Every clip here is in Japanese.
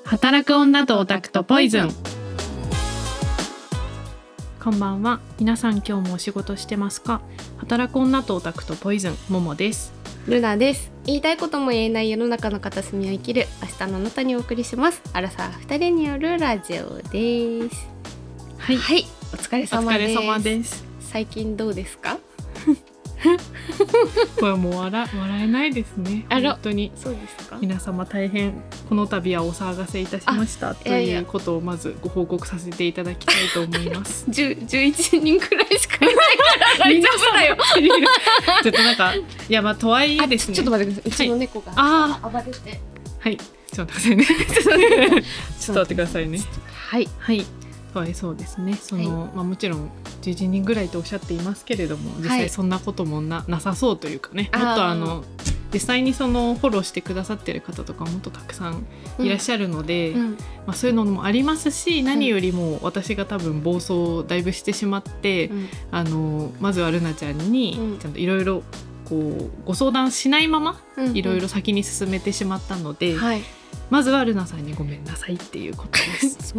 働く女とオタクとポイズン。こんばんは。皆さん今日もお仕事してますか？働く女とオタクとポイズン、ももです。 ルナです。言いたいことも言えない世の中の片隅を生きる明日のあなたにお送りします。アラサー2人によるラジオです。はい、お疲れ様です。 お疲れ様です。 最近どうですか？ これもう笑えないですね。本当に。 そうですか。 皆様大変この度はお騒がせいたしましたということをまずご報告させていただきたいと思います。 11人くらいしかいないから大丈夫だよ。 ちょっとなんかいやまあとはいえですね。 ちょっと待ってください。うちの猫が暴れて。 はい。ちょっと待ってくださいね。ちょっと待ってくださいね。 はいはい。そうですね。もちろん11人ぐらいとおっしゃっていますけれども、実際そんなことも なさそうというかね、もっと実際にそのフォローしてくださってる方とかもっとたくさんいらっしゃるので、そういうのもありますし、何よりも私が多分暴走をだいぶしてしまって、まずはルナちゃんにちゃんといろいろご相談しないままいろいろ先に進めてしまったので、まずはルナさんにごめんなさいっていうことです。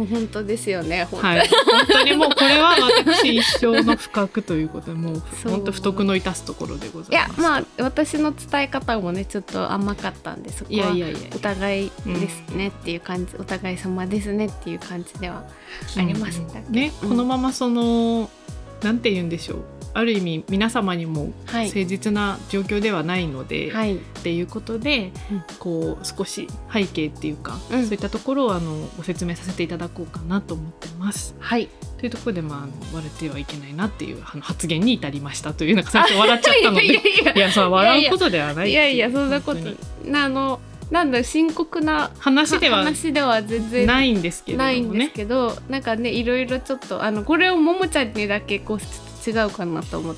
もう本当ですよね。 本当にもうこれは私一生の不覚ということで、もう本当不徳の致すところでございます。 いや私の伝え方もねちょっと甘かったんで、そこはお互いですねっていう感じ、お互い様ですねっていう感じではありましたね。 このままなんて言うんでしょう、ある意味皆様にも誠実な状況ではないので、っていうことで、少し背景っていうか、そういったところをご説明させていただこうかなと思ってます。というところで、笑ってはいけないなっていう発言に至りましたという、なんか最初笑っちゃったのでいや笑うことではないっていう。 そんなことなんだ深刻な話では全然ないんですけれどもね。 ないんですけど、なんかねいろいろちょっとこれをももちゃんにだけ違うかなと思って、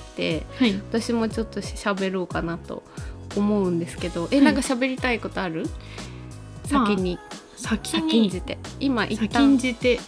私もちょっと喋ろうかなと思うんですけど、なんか喋りたいことある？先んじて今一旦先んじて、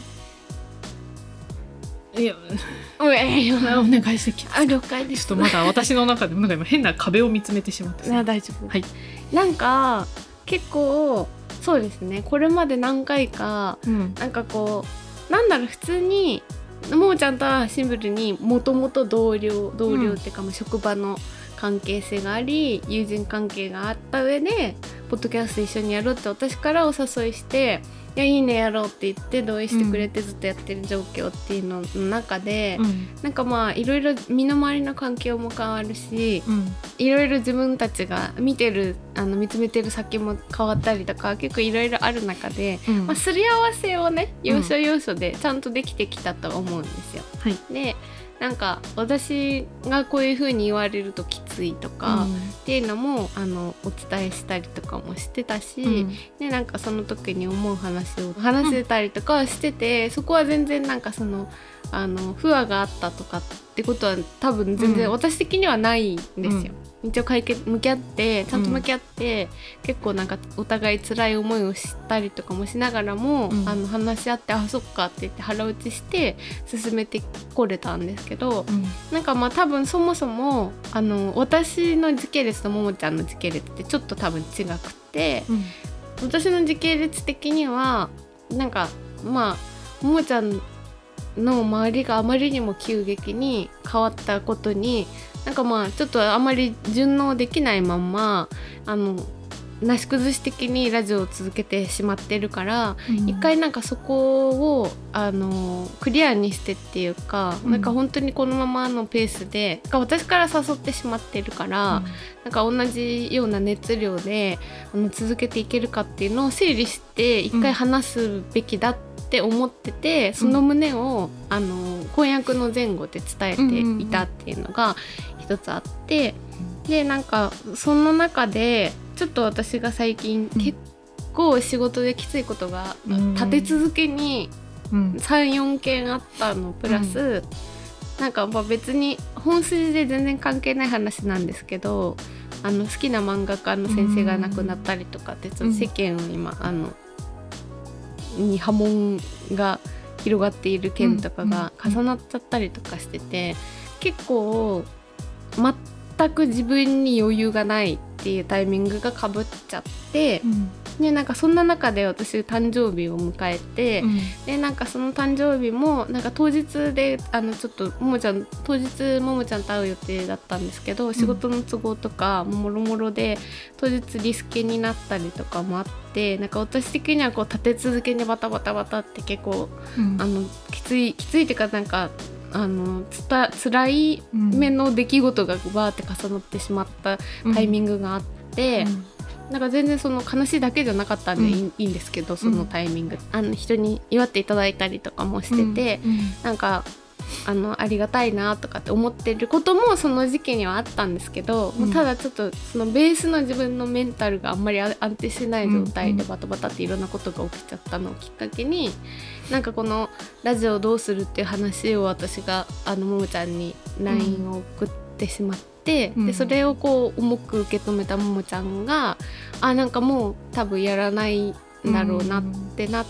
いやお願いしてきます。 了解です。 ちょっとまだ私の中でなんか今変な壁を見つめてしまって。 大丈夫。なんか結構そうですね、これまで何回か、なんかなんだろう、普通にももちゃんとはシンプルにもともと同僚っていうか、職場の関係性があり友人関係があった上でポッドキャスト一緒にやろうって私からお誘いして、いやいいねやろうって言って同意してくれてずっとやってる状況っていうのの中で、なんかいろいろ身の回りの環境も変わるし、いろいろ自分たちが見つめてる先も変わったりとか、結構いろいろある中で、すり合わせをね要所要所でちゃんとできてきたと思うんですよ。でなんか私がこういう風に言われるときついとか、っていうのもお伝えしたりとかもしてたし、でなんかその時に思う話を話せたりとかしてて、そこは全然なんか不和があったとかってことは多分全然私的にはないんですよ。一応ちゃんと向き合って結構なんかお互い辛い思いをしたりとかもしながらも、話し合って、そっかって言って腹打ちして進めてこれたんですけど、なんか多分そもそも私の時系列とももちゃんの時系列ってちょっと多分違くて、私の時系列的にはなんかももちゃんの周りがあまりにも急激に変わったことに、なんかちょっとあまり順応できないまんまなし崩し的にラジオを続けてしまってるから、一回なんかそこをクリアにしてっていうか、なんか本当にこのままのペースで私から誘ってしまってるから、なんか同じような熱量で続けていけるかっていうのを整理して一回話すべきだって思ってて、その旨を婚約の前後で伝えていたっていうのが一つあって、でなんかその中でちょっと私が最近結構仕事できついことが立て続けに 3,4 件あったのプラス、なんか別に本筋で全然関係ない話なんですけど、好きな漫画家の先生が亡くなったりとかってちょっと世間を今に波紋が広がっている件とかが重なっちゃったりとかしてて、結構全く自分に余裕がないっていうタイミングがかぶっちゃって、 でなんかそんな中で私誕生日を迎えて、でなんかその誕生日もなんか当日でちょっと当日ももちゃんと会う予定だったんですけど、仕事の都合とかもろもろで当日リスケになったりとかもあって、なんか私的にはこう立て続けにバタバタバタって結構、きついっていうか、なんか辛い目の出来事がバーって重なってしまったタイミングがあって、なんか全然その悲しいだけじゃなかったんでいいんですけど、そのタイミング人に祝っていただいたりとかもしてて、なんかありがたいなとかって思ってることもその時期にはあったんですけど、もうただちょっとそのベースの自分のメンタルがあんまり安定してない状態でバタバタっていろんなことが起きちゃったのをきっかけに、なんかこのラジオどうするっていう話を私がももちゃんに LINE を送ってしまって、でそれをこう重く受け止めたももちゃんがなんかもう多分やらないんだろうなってなって、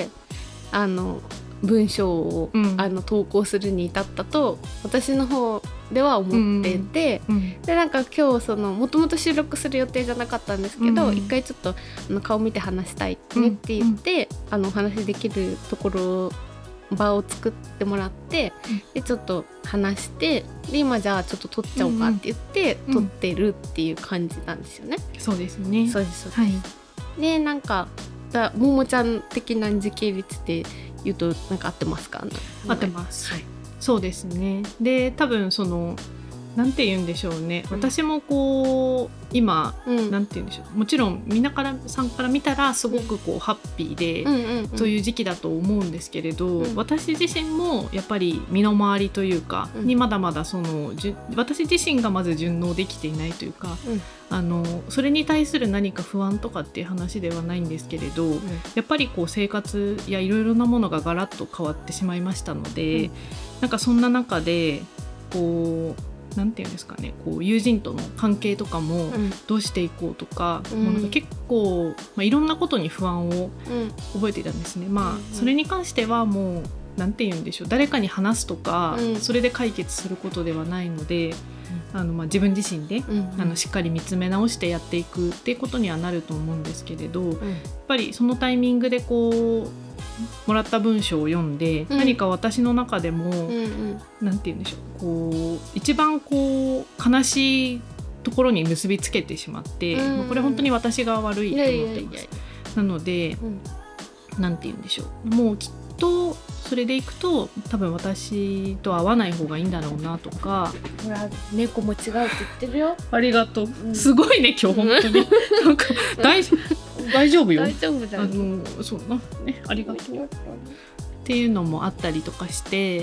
文章を、投稿するに至ったと私の方では思ってて、でなんか今日もともと収録する予定じゃなかったんですけど、一回ちょっと顔見て話したいねって言って、お話できるところ場を作ってもらって、でちょっと話して、で今じゃあちょっと撮っちゃおうかって言って、撮ってるっていう感じなんですよね。 そうですね。 そうです。はい。でなんかももちゃん的な時系列で言うとなんか合ってますか？ 合ってます、はい、そうですね。で多分なんて言うんでしょうね、私もこう今、なんて言うんでしょう、もちろん皆さんから見たらすごくこうハッピーで、そういう時期だと思うんですけれど、私自身もやっぱり身の回りというか、にまだまだ私自身がまず順応できていないというか、それに対する何か不安とかっていう話ではないんですけれど、やっぱりこう生活やいろいろなものがガラッと変わってしまいましたので、なんかそんな中でこうなんていうんですかね、こう友人との関係とかもどうしていこうとか、もうなんか結構、いろんなことに不安を覚えていたんですね。それに関してはもうなんていうんでしょう、誰かに話すとか、それで解決することではないので、自分自身で、しっかり見つめ直してやっていくっていうことにはなると思うんですけれど、やっぱりそのタイミングでこうもらった文章を読んで、何か私の中でも、なんて言うんでしょう、こう一番こう悲しいところに結びつけてしまって、これ本当に私が悪いと思ってます。なので、なんて言うんでしょう、もうきっとそれでいくと多分私と会わない方がいいんだろうなとか。 ほら猫も違うって言ってるよ。 ありがとう、すごいね今日本当になんか大丈夫よ。 大丈夫だよ。 そうな、ね、ありがとうっていうのもあったりとかして、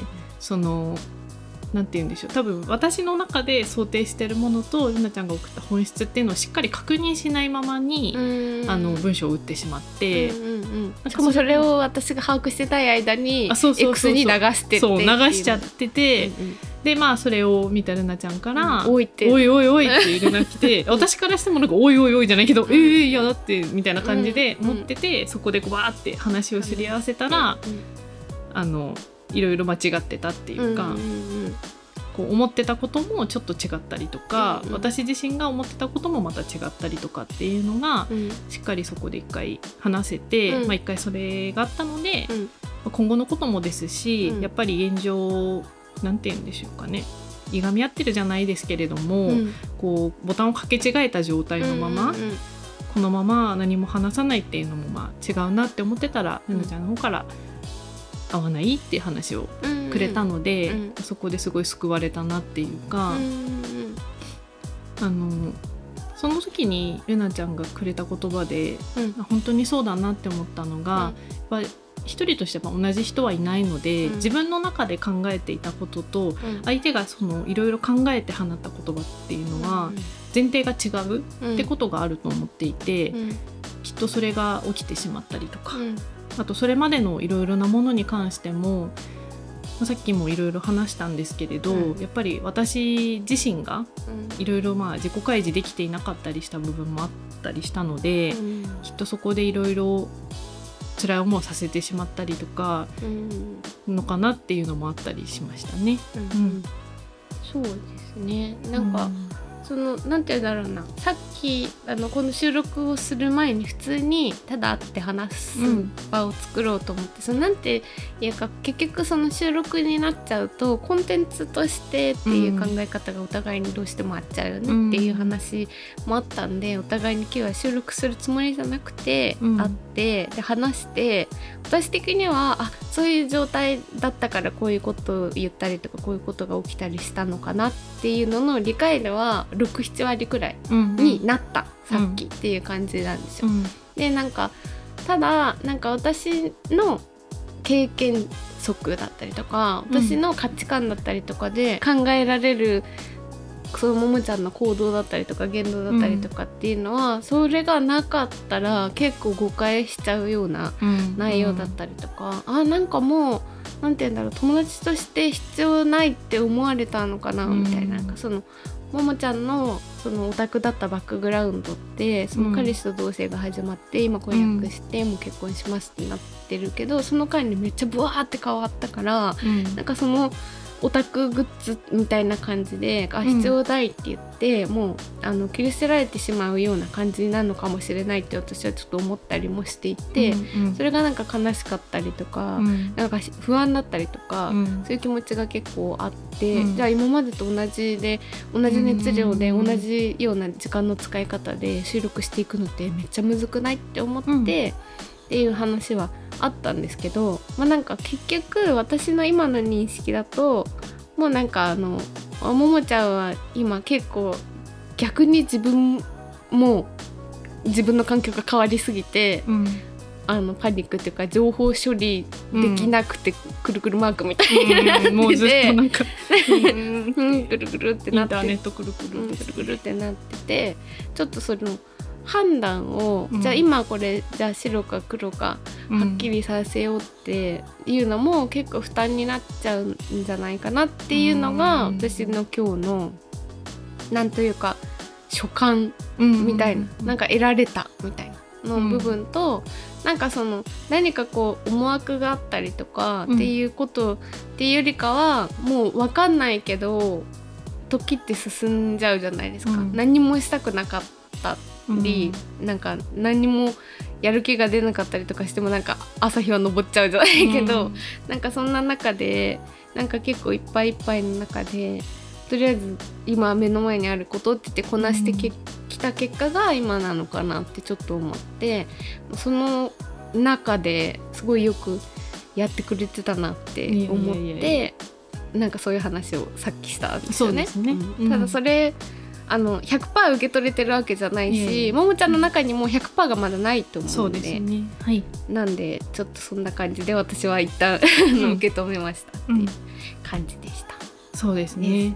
なんて言うんでしょう、多分私の中で想定してるものとゆなちゃんが送った本質っていうのをしっかり確認しないままに文章を打ってしまって、 しかもそれを私が把握してない間に X に流してそう流しちゃってて、でそれを見たルナちゃんから「おいおいおい」ってルナ来て私からしてもなんか「おいおいおい」じゃないけど「いやだって」みたいな感じで持ってて、そこでバーって話をすり合わせたらいろいろ間違ってたっていうか、こう思ってたこともちょっと違ったりとか、私自身が思ってたこともまた違ったりとかっていうのが、しっかりそこで一回話せて、一回それがあったので、今後のこともですし、やっぱり現状なんて言うんでしょうかね、いがみ合ってるじゃないですけれども、こうボタンを掛け違えた状態のまま、このまま何も話さないっていうのも違うなって思ってたら、ルナちゃんの方から会わないっていう話をくれたので、そこですごい救われたなっていうか、その時にルナちゃんがくれた言葉で、本当にそうだなって思ったのが、やっぱ一人として同じ人はいないので、自分の中で考えていたことと、相手がいろいろ考えて放った言葉っていうのは前提が違うってことがあると思っていて、きっとそれが起きてしまったりとか、あとそれまでのいろいろなものに関しても、さっきもいろいろ話したんですけれど、やっぱり私自身がいろいろ自己開示できていなかったりした部分もあったりしたので、きっとそこでいろいろ辛い思いをさせてしまったりとかのかなっていうのもあったりしましたね。 そうですね。なんか、なんて言うんだろうな、さっ時この収録をする前に普通にただ会って話す場を作ろうと思って、そのなんていうか結局その収録になっちゃうとコンテンツとしてっていう考え方がお互いにどうしてもあっちゃうよねっていう話もあったんで、お互いに今日は収録するつもりじゃなくて会ってで話して、私的にはそういう状態だったからこういうことを言ったりとかこういうことが起きたりしたのかなっていうのの理解では 6,7 割くらいになった、さっきっていう感じなんですよ。でなんかただなんか私の経験則だったりとか私の価値観だったりとかで考えられるそのももちゃんの行動だったりとか言動だったりとかっていうのは、それがなかったら結構誤解しちゃうような内容だったりとか、なんかもうなんて言うんだろう、友達として必要ないって思われたのかなみたいな、なんかそのももちゃんのそのオタクだったバックグラウンドってその彼氏と同棲が始まって今婚約してもう結婚しますってなってるけど、その間にめっちゃブワーって変わったから、なんかそのオタクグッズみたいな感じで必要ないって言って、もう切り捨てられてしまうような感じなのかもしれないって私はちょっと思ったりもしていて、それがなんか悲しかったりとか、なんか不安だったりとか、そういう気持ちが結構あって、じゃあ今までと同じ熱量で同じような時間の使い方で収録していくのってめっちゃむずくないって思って、っていう話はあったんですけど、なんか結局私の今の認識だともうなんかももちゃんは今結構逆に自分の環境が変わりすぎて、パニックっていうか情報処理できなくてくるくるマークみたいになってて、 もうずっとなんかくるくるってなってインターネットくるくるくるくるってなってて、ちょっとその判断を、じゃあ今これじゃあ白か黒かはっきりさせようっていうのも結構負担になっちゃうんじゃないかなっていうのが、私の今日のなんというか所感みたいな、なんか得られたみたいなの部分と、なんかその何かこう思惑があったりとかっていうことっていうよりかは、もう分かんないけど時って進んじゃうじゃないですか、何もしたくなかったり、なんか何もやる気が出なかったりとかしてもなんか朝日は昇っちゃうじゃないけど、なんかそんな中でなんか結構いっぱいいっぱいの中でとりあえず今目の前にあることって言ってこなしてきた結果が今なのかなってちょっと思って、その中ですごいよくやってくれてたなって思ってなんかそういう話をさっきしたんですよね。 そうですね、 ただそれ100% 受け取れてるわけじゃないし、ももちゃんの中にも 100% がまだないと思うので、 そうですね、はい、 なんでちょっとそんな感じで私は一旦受け止めましたっていう感じでした。 そうですね、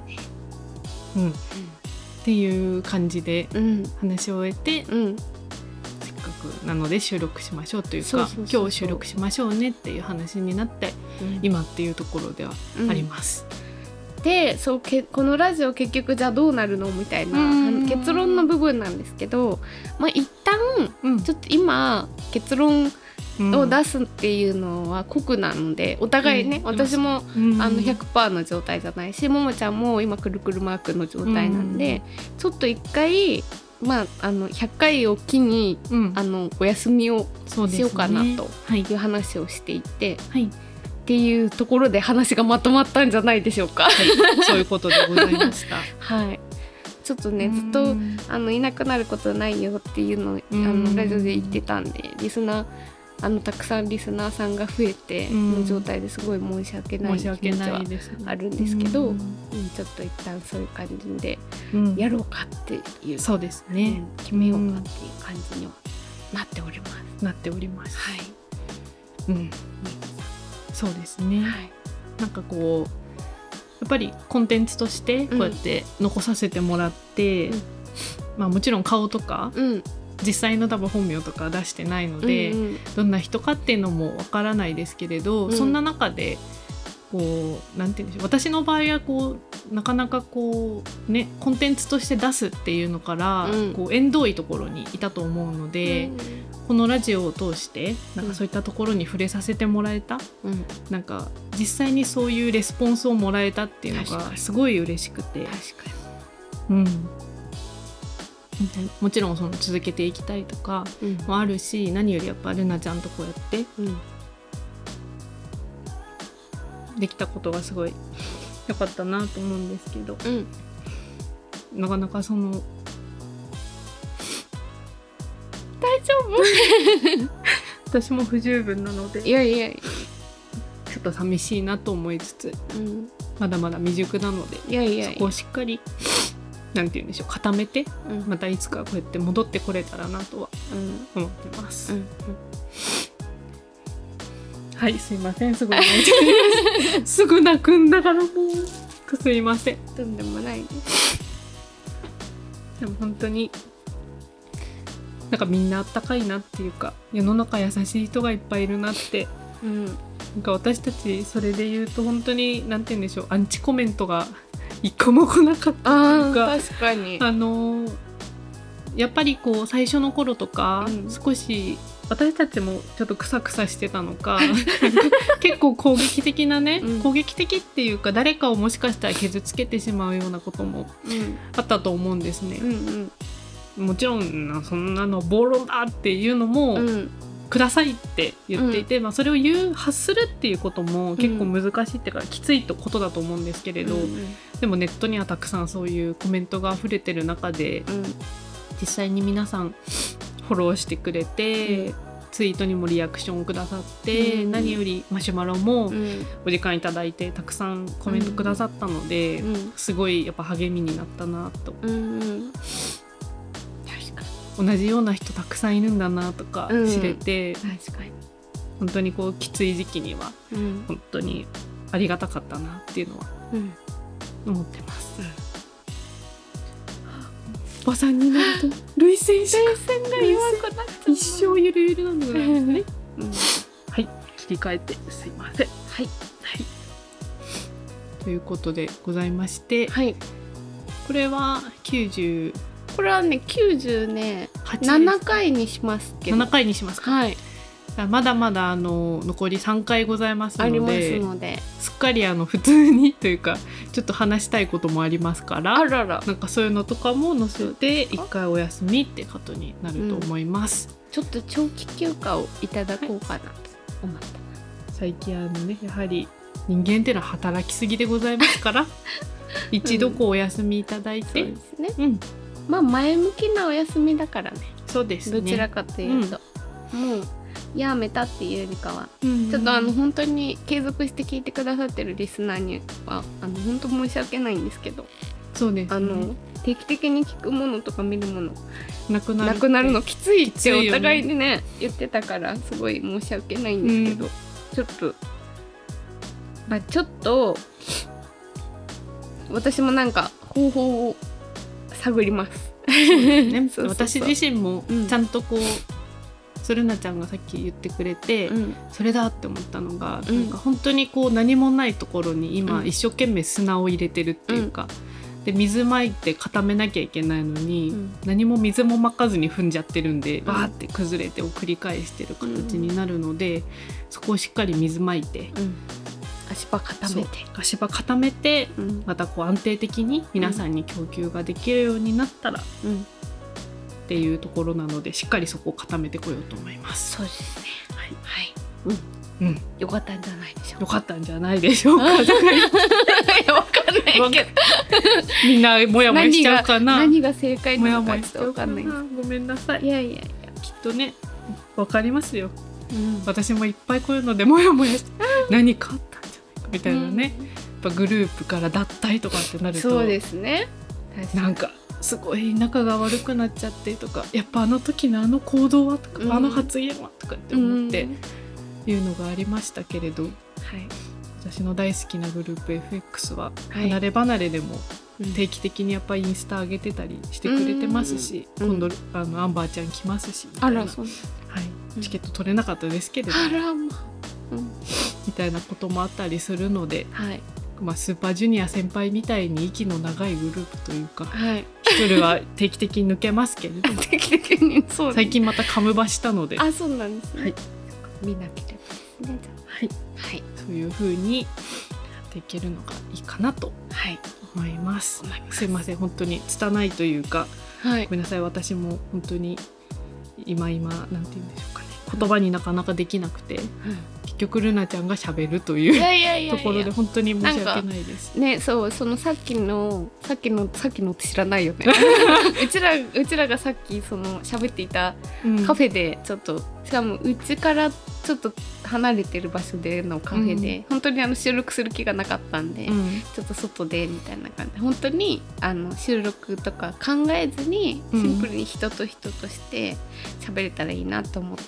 っていう感じで話を終えて、せっかくなので収録しましょうというか、今日収録しましょうねっていう話になって、今っていうところではあります。 でこのラジオ結局じゃあどうなるのみたいな結論の部分なんですけど、一旦ちょっと今結論を出すっていうのは酷なので、お互いね、私も100% の状態じゃないし、ももちゃんも今くるくるマークの状態なんで、ちょっと一回100回を機にお休みをしようかなという話をしていて、っていうところで話がまとまったんじゃないでしょうか。 そういうことでございました。 はい、ちょっとねずっといなくなることないよっていうのをラジオで言ってたんで、リスナーたくさんリスナーさんが増えての状態ですごい申し訳ない気持ちはあるんですけど、ちょっと一旦そういう感じでやろうかっていう、 そうですね、 決めようかっていう感じにはなっております。 なっております。 はい。 そうですね、なんかこうやっぱりコンテンツとしてこうやって残させてもらって、もちろん顔とか、実際の多分本名とか出してないので、どんな人かっていうのもわからないですけれど、そんな中でこうなんて言うんでしょう、私の場合はこうなかなかこうねコンテンツとして出すっていうのから、こう縁遠いところにいたと思うので、このラジオを通してなんかそういったところに触れさせてもらえた、なんか実際にそういうレスポンスをもらえたっていうのがすごい嬉しくて、 もちろんその続けていきたいとかもあるし、何よりやっぱルナちゃんとこうやってできたことがすごい良かったなと思うんですけど、なかなかその大丈夫私も不十分なので、 いやいや、 ちょっと寂しいなと思いつつ、まだまだ未熟なので、そこをしっかりなんて言うんでしょう、固めて、またいつかこうやって戻ってこれたらなとは思ってます。はい、すいません、すごい泣いてすぐ泣くんだからもうすいません。 とんでもないです。 でも本当になんかみんなあったかいなっていうか、世の中優しい人がいっぱいいるなって、なんか私たちそれで言うと本当になんて言うんでしょう、アンチコメントが一個も来なかったというか、 確かにやっぱりこう最初の頃とか、少し私たちもちょっとクサクサしてたのか結構攻撃的なね、攻撃的っていうか誰かをもしかしたら傷つけてしまうようなこともあったと思うんですね。もちろんそんなの暴論だっていうのも、くださいって言っていて、それを発するっていうことも結構難しいっていうか、きついことだと思うんですけれど、でもネットにはたくさんそういうコメントが溢れてる中で、実際に皆さんフォローしてくれて、ツイートにもリアクションくださって、何よりマシュマロもお時間いただいてたくさんコメントくださったので、すごいやっぱ励みになったなと、同じような人たくさんいるんだなとか知れて、 確かに本当にこうきつい時期には本当にありがたかったなっていうのは思ってます。おばさんになると涙腺が弱くなっちゃう、一生ゆるゆるなのでね。はい、切り替えてすいません。はい、ということでございまして、これはこれはね90ね7回にしますけど、 7回にしますか。まだまだ残り3回ございますので、すっかり普通にというかちょっと話したいこともありますから、なんかそういうのとかも載せて1回お休みってことになると思います。 ちょっと長期休暇をいただこうかなと思ってます。 最近ね、やはり人間っていうのは働きすぎでございますから一度こうお休みいただいて、 そうですね、前向きなお休みだからね。 そうですね、 どちらかというと、もうやめたっていうよりかは、ちょっと本当に継続して聞いてくださってるリスナーには本当申し訳ないんですけど、 そうですね、 定期的に聞くものとか見るものなくなるのきついってお互いにね言ってたから、すごい申し訳ないんですけど、ちょっと私もなんか方法を探ります。 私自身もちゃんとこう、ルナちゃんがさっき言ってくれて、それだって思ったのが、なんか本当にこう何もないところに今一生懸命砂を入れてるっていうか、で水まいて固めなきゃいけないのに、何も水もまかずに踏んじゃってるんで、バーって崩れてを繰り返してる形になるので、そこをしっかり水まいて、 足場固めて、またこう安定的に皆さんに供給ができるようになったら、っていうところなので、しっかりそこを固めてこようと思います。 そうですね。よかったんじゃないでしょうか。 よかったんじゃないでしょうか。 わかんないけど、 みんなモヤモヤしちゃうかな。 何が正解なのかちょっとわかんないです。 ごめんなさい。 いやきっとね、わかりますよ。私もいっぱいこういうのでモヤモヤして何かあったんじゃないかみたいなね。やっぱグループから脱退とかってなると、 そうですね。 なんかすごい仲が悪くなっちゃってとか、やっぱあの時の行動はとか、あの発言はとかって思っていうのがありましたけれど、私の大好きなグループ FX は離れ離れでも定期的にやっぱインスタ上げてたりしてくれてますし、今度アンバーちゃん来ますしみたいな、チケット取れなかったですけれど、みたいなこともあったりするので、スーパージュニア先輩みたいに息の長いグループというか、一人は定期的に抜けますけれど定期的にそう、 最近またカムバしたので、 そうなんですね。見なければですね。 そういう風にやっていけるのがいいかなと思います。すいません、本当に拙いというかごめんなさい、私も本当に今なんて言うんでしょうかね、言葉になかなかできなくて、結局ルナちゃんが喋るというところで本当に申し訳ないですね。そう、そのさっきのって知らないよねうちらがさっきその喋っていたカフェでちょっと、しかもうちからちょっと離れてる場所でのカフェで、本当に収録する気がなかったんで、ちょっと外でみたいな感じで、本当に収録とか考えずにシンプルに人と人として喋れたらいいなと思って、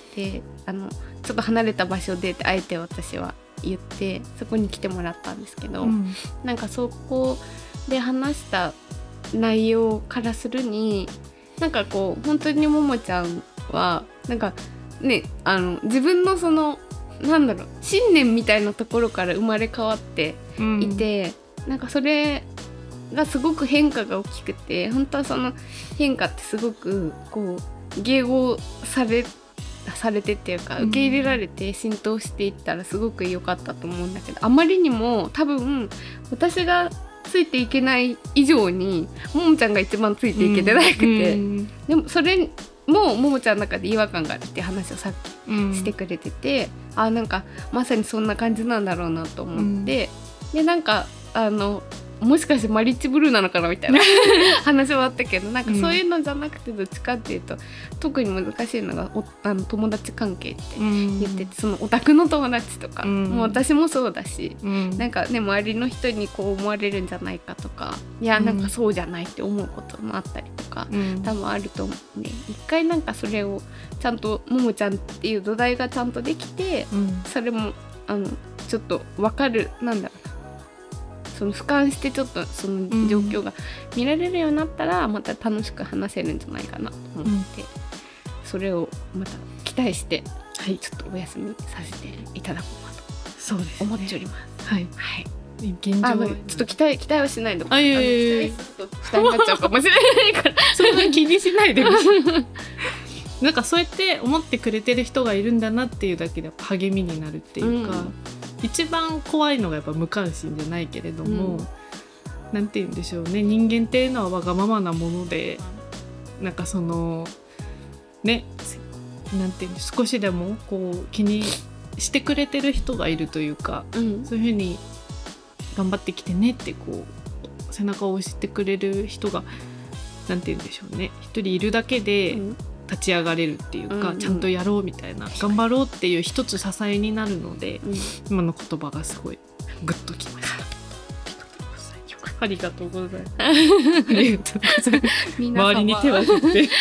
ちょっと離れた場所であえて私は言ってそこに来てもらったんですけど、なんかそこで話した内容からするに、なんかこう本当にももちゃんはなんかね、自分のそのなんだろう、信念みたいなところから生まれ変わっていて、なんかそれがすごく変化が大きくて、本当はその変化ってすごくこう迎合されてっていうか、受け入れられて浸透していったらすごく良かったと思うんだけど、あまりにも多分私がついていけない以上にももちゃんが一番ついていけてなくて、でもそれももちゃんの中で違和感があるっていう話をさっきしてくれてて、なんかまさにそんな感じなんだろうなと思って、でなんかもしかしてマリッジブルーなのかなみたいな話はあったけど、なんかそういうのじゃなくて、どっちかっていうと特に難しいのが友達関係って言ってて、そのオタクの友達とか、もう私もそうだし、なんかね周りの人にこう思われるんじゃないかとか、いやなんかそうじゃないって思うこともあったりとか、多分あると思うんで、一回なんかそれをちゃんとももちゃんっていう土台がちゃんとできて、それもちょっと分かる、なんだろう、その俯瞰してちょっとその状況が見られるようになったら、また楽しく話せるんじゃないかなと思って、それをまた期待して、ちょっとお休みさせていただこうかと思っております。はい、 現状はちょっと期待はしないで、期待すると負担になっちゃうかもしれないからそんな気にしないでなんかそうやって思ってくれてる人がいるんだなっていうだけでやっぱ励みになるっていうか、一番怖いのがやっぱ無関心じゃないけれども、なんて言うんでしょうね、人間っていうのはわがままなもので、なんかそのね、なんていうの、少しでもこう気にしてくれてる人がいるというか、そういうふうに頑張ってきてねってこう背中を押してくれる人が、なんて言うんでしょうね、一人いるだけで立ち上がれるっていうか、ちゃんとやろうみたいな、頑張ろうっていう一つ支えになるので、今の言葉がすごいグッときました。ありがとうございます。ありがとうございます。周りに手を振ってありがとうございます。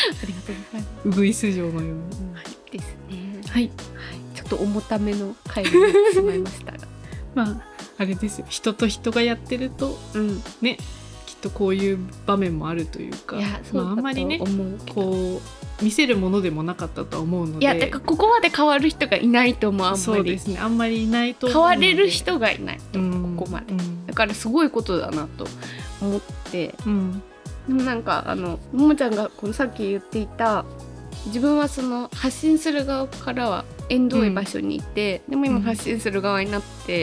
ウグイス嬢のように、 ですね。 はい、 ちょっと重ための回になってしまいましたがまああれですよ、人と人がやってると、ね、きっとこういう場面もあるというか、あんまりねこう見せるものでもなかったとは思うので、 いやだからここまで変わる人がいないと思う。あんまりそうですね、あんまりいないと思う変われる人がいないと、ここまで、だからすごいことだなと思って、でもなんかももちゃんがこのさっき言っていた、自分はその発信する側からは縁遠い場所にいて、でも今発信する側になって、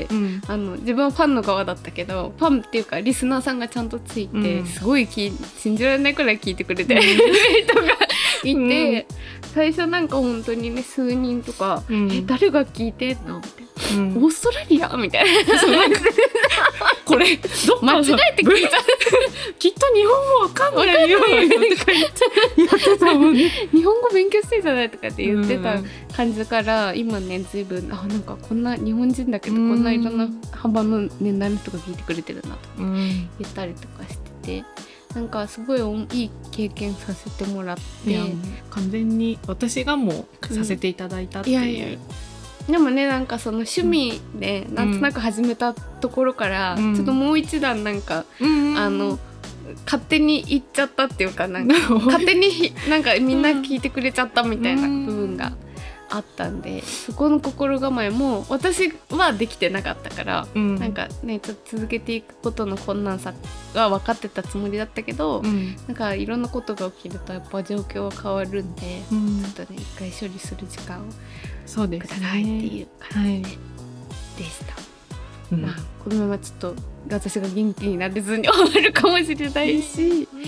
自分はファンの側だったけど、ファンっていうかリスナーさんがちゃんとついて、すごい信じられないくらい聞いてくれてる人がいて、最初なんか本当にね、数人とか、誰が聞いてんのって、オーストラリアみたいなこれ間違えて聞いたきっと日本語わかんないよとか言ってたもんね。 日本語勉強してんじゃないとかって言ってた感じから、今ね随分なんかこんな日本人だけど、こんないろんな幅の年代の人が聞いてくれてるなとか言ったりとかしてて、なんかすごいいい経験させてもらって、 いや完全に私がもうさせていただいたっていう、 でもね、なんかその趣味でなんとなく始めたところから、ちょっともう一段なんか、勝手に行っちゃったっていうか、なんか勝手になんかみんな聞いてくれちゃったみたいな部分があったんで、そこの心構えも私はできてなかったから、なんかねちょっと続けていくことの困難さは分かってたつもりだったけど、なんかいろんなことが起きるとやっぱ状況は変わるんで、ちょっとね一回処理する時間をくださいっていう感じでした。まあこのままちょっと私が元気になれずに終わるかもしれないし、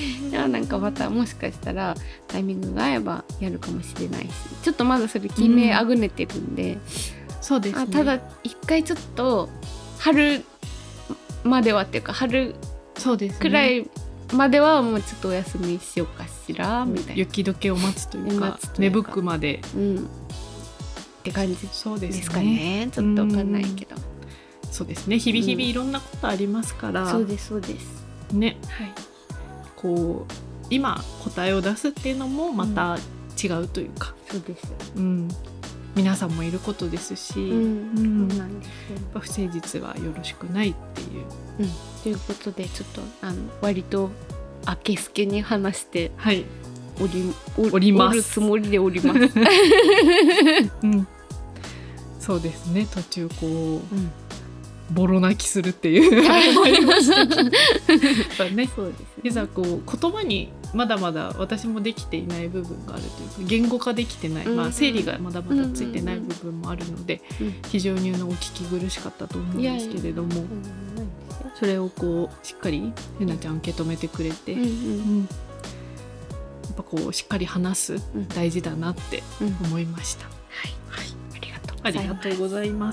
なんかまたもしかしたらタイミングが合えばやるかもしれないし、ちょっとまだそれ決めあぐねてるんで、 そうですね。 ただ一回ちょっと春まではっていうか春くらいまではもうちょっとお休みしようかしらみたいな、 雪解けを待つというか芽吹くまで、 って感じですかね。ちょっと分かんないけど、 そうですね。日々日々いろんなことありますから、 そうですそうですね、 はい、 こう今答えを出すっていうのもまた違うというか、 そうです、 皆さんもいることですし、 そうなんですよ。 やっぱ不誠実はよろしくないっていう、 ということでちょっと割とあけすけに話しております。おるつもりでおります。 そうですね。途中こう、ボロ泣きするっていうあれもありましたけどね、そうですね。いざこう言葉にまだまだ私もできていない部分があるというか、言語化できてない、整理がまだまだついてない部分もあるので、非常にお聞き苦しかったと思うんですけれども、それをこうしっかりへなちゃん受け止めてくれて、やっぱこうしっかり話す大事だなって思いました。ありがとうございます。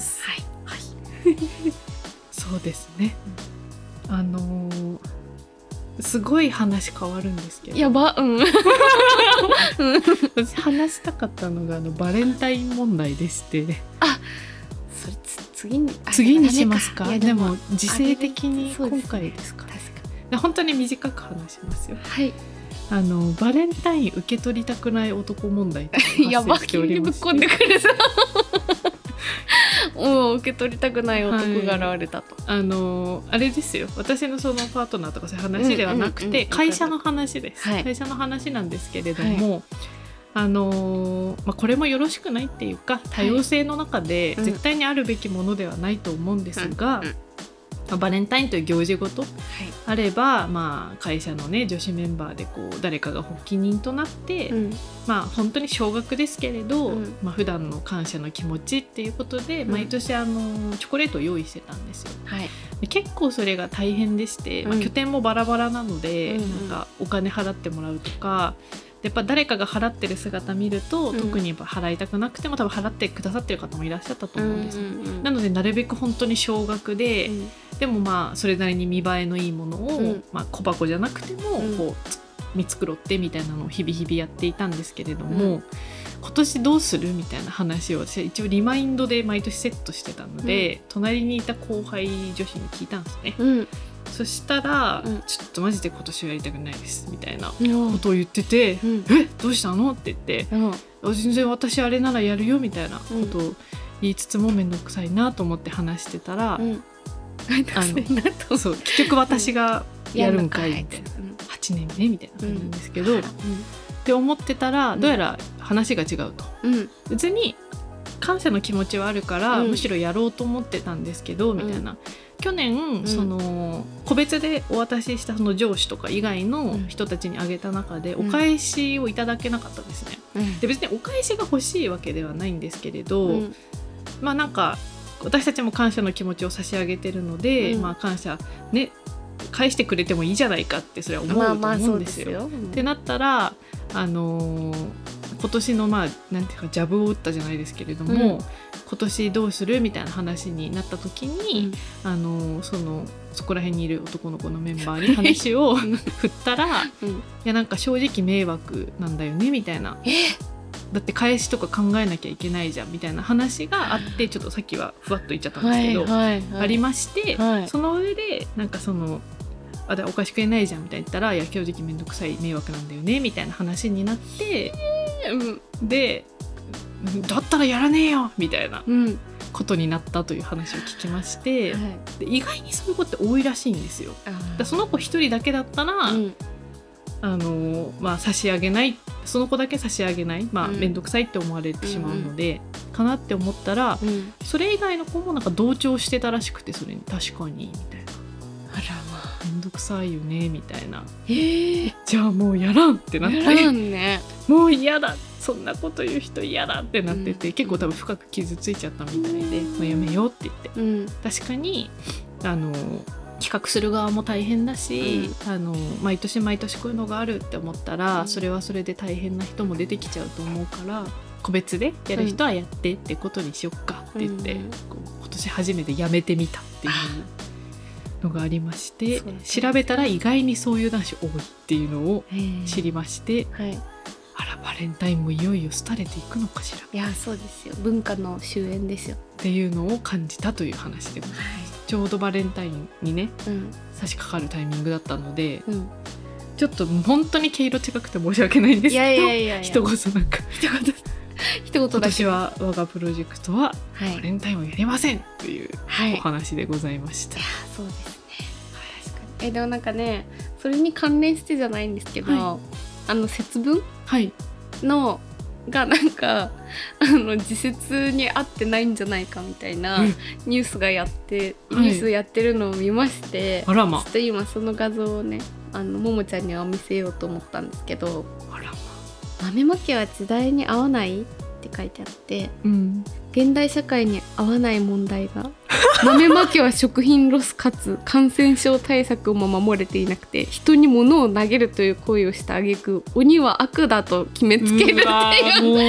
そうですね。すごい話変わるんですけど、 やば、 話したかったのがバレンタイン問題でして、 それ次にしますか。でも時勢的に今回ですか。確か本当に短く話しますよ。 はい。 バレンタイン受け取りたくない男問題やば、急にぶっこんでくるぞ。受け取りたくない男が現れたと、 あれですよ、私のそのパートナーとかそういう話ではなくて、会社の話です、会社の話なんですけれども、これもよろしくないっていうか、多様性の中で絶対にあるべきものではないと思うんですが、バレンタインという行事ごとあれば、会社のね女子メンバーでこう誰かが発起人となって、本当に少額ですけれど、普段の感謝の気持ちっていうことで、毎年チョコレートを用意してたんですよ。で結構それが大変でして、拠点もバラバラなので、なんかお金払ってもらうとか、やっぱ誰かが払ってる姿見ると、特に払いたくなくても多分払ってくださってる方もいらっしゃったと思うんです、なのでなるべく本当に少額で、でもそれなりに見栄えのいいものを、小箱じゃなくてもこう見繕ってみたいなのを日々日々やっていたんですけれども、今年どうするみたいな話を私は一応リマインドで毎年セットしてたので、隣にいた後輩女子に聞いたんですね。そしたら、ちょっとマジで今年はやりたくないですみたいなことを言ってて、どうしたのって言って、全然私あれならやるよみたいなことを言いつつも面倒くさいなと思って話してたら、そう結局私がやるんかいみたいな、8年目みたいな感じなんですけど、って思ってたらどうやら話が違うと、別に感謝の気持ちはあるから、むしろやろうと思ってたんですけど、みたいな。去年、その個別でお渡ししたその上司とか以外の人たちにあげた中で、お返しをいただけなかったんですね。で別にお返しが欲しいわけではないんですけれど、なんか私たちも感謝の気持ちを差し上げてるので、感謝ね返してくれてもいいじゃないかってそれは思うと思うんですよ。ってなったら今年のなんていうかジャブを打ったじゃないですけれども、今年どうするみたいな話になった時に、そこら辺にいる男の子のメンバーに話を振ったら、いやなんか正直迷惑なんだよねみたいな。だって返しとか考えなきゃいけないじゃんみたいな話があって、ちょっとさっきはふわっと言っちゃったんですけど、ありまして、その上でなんかお菓子くれないじゃんみたいな言ったら、いや正直めんどくさい迷惑なんだよねみたいな話になって、でだったらやらねえよみたいなことになったという話を聞きまして、で意外にそういう子って多いらしいんですよ。その子一人だけだったら、差し上げない、その子だけ差し上げない、めんどくさいって思われてしまうので、かなって思ったら、それ以外の子もなんか同調してたらしくて、それに確かにみたいな、めんどくさいよねみたいな、じゃあもうやらんってなって、もう嫌だ、そんなこと言う人嫌だってなってて、結構多分深く傷ついちゃったみたいで、やめようって言って、確かに企画する側も大変だし、毎年毎年こういうのがあるって思ったら、それはそれで大変な人も出てきちゃうと思うから、個別でやる人はやってってことにしよっかって言って、こう今年初めてやめてみたっていうのがありまして、調べたら意外にそういう男子多いっていうのを知りまして、あらバレンタインもいよいよ廃れていくのかしら。 いやそうですよ、文化の終焉ですよっていうのを感じたという話でございます。ちょうどバレンタインにね、差し掛かるタイミングだったので、ちょっと本当に毛色違くて申し訳ないんですけど、一言なんか一言だけ、今年は我がプロジェクトはバレンタインをやりませんというお話でございました。 いやそうですね、確かに。でもなんかね、それに関連してじゃないんですけど、節分のがなんか時節に合ってないんじゃないかみたいなニュースがやってるのを見まして、ちょっと今その画像をねももちゃんには見せようと思ったんですけど、豆まきは時代に合わないって書いてあって、現代社会に合わない問題が豆まきは食品ロスかつ感染症対策も守れていなくて、人に物を投げるという行為をした挙句、鬼は悪だと決めつけるっていう、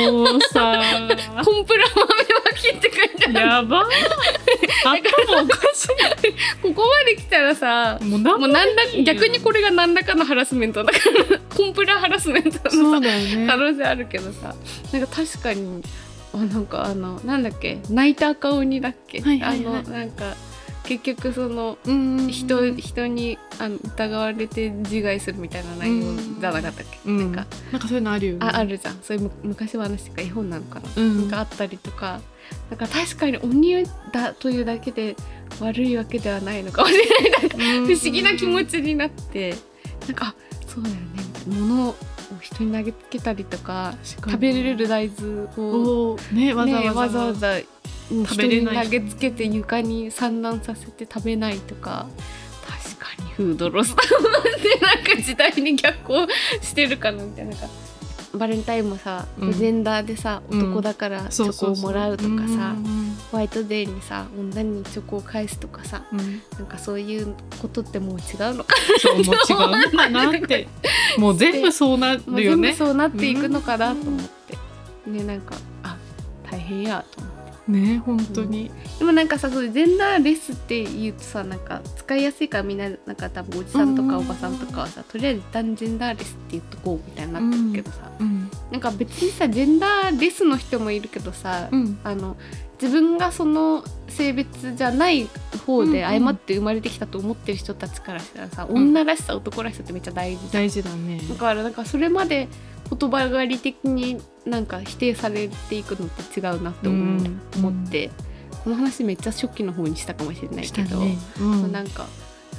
もうさコンプラ豆まきって書いてある。 やばい頭おかしいここまで来たらさ、もうなんだ逆にこれが何らかのハラスメントだからコンプラハラスメントの可能性あるけどさ、なんか確かになんかなんだっけ、泣いた赤鬼だっけ、なんか結局その人に疑われて自害するみたいな内容じゃなかったっけ、なんかそういうのあるよね。 あるじゃん、そういう昔話とか絵本なのかな、なんかあったりとか、なんか確かに鬼だというだけで悪いわけではないのかもしれない、なんか不思議な気持ちになって、なんかそうだよね、物を人に投げつけたりとか、食べれる大豆をわざわざ人に投げつけて床に散乱させて食べないとか、確かにフードロスだなってなんか時代に逆行してるかなみたいな。バレンタインもさ、ジェンダーでさ、男だからチョコをもらうとかさ、ホワイトデーにさ女にチョコを返すとかさ、なんかそういうことってもう違うのかな、 そうもう違うのかなってもう全部そうなるよね、 全部そうなっていくのかなと思ってね、なんか大変やと思ってね、本当に、 でもなんかさ、そういうジェンダーレスって言うとさ、なんか使いやすいからみんななんか多分おじさんとかおばさんとかはさ、とりあえず一旦ジェンダーレスって言っとこうみたいになってるけどさ、なんか別にさジェンダーレスの人もいるけどさ、自分がその性別じゃない方で誤って生まれてきたと思ってる人たちからしたらさ、女らしさ男らしさってめっちゃ大事だね。 だからなんかそれまで言葉狩り的になんか否定されていくのって違うなって思って、この話めっちゃ初期の方にしたかもしれないけど、なんか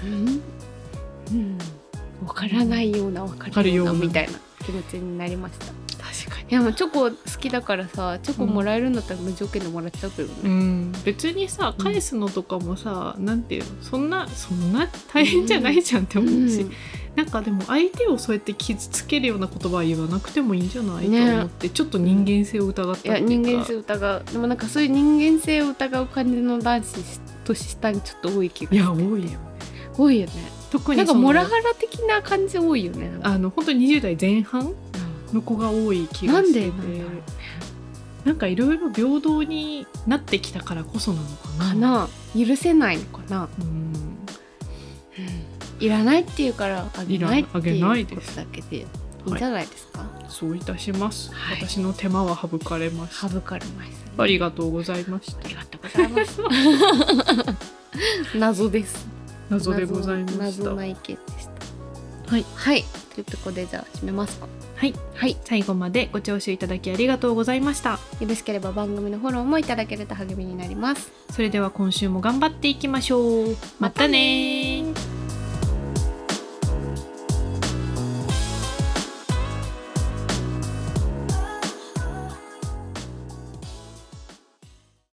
分からないような分かるようなみたいな気持ちになりました。 確かに。 いやもうチョコ好きだからさ、チョコもらえるんだったら無条件でもらっちゃうけどね、 別にさ返すのとかもさ、なんていうの、そんな大変じゃないじゃんって思うし、なんかでも相手をそうやって傷つけるような言葉は言わなくてもいいんじゃない、と思って、ちょっと人間性を疑ったっていうか、 人間性を疑う。でもなんかそういう人間性を疑う感じの男子年下にちょっと多い気がして。 いや多いよね。 多いよね。 特になんかモラハラ的な感じ多いよね。 本当に20代前半の子が多い気がしてて、なんかいろいろ平等になってきたからこそなのかな。 許せないのかな。いらないって言うからあげないっていうことだけでいいんじゃないですか。 そういたします、私の手間は省かれました。 省かれました、 ありがとうございました。 ありがとうございました謎です。 謎でございました。 謎な意見でした。はい、というところでじゃあ締めますか。 はい、最後までご聴取いただきありがとうございました。 よろしければ番組のフォローもいただけると励みになります。 それでは今週も頑張っていきましょう。またね。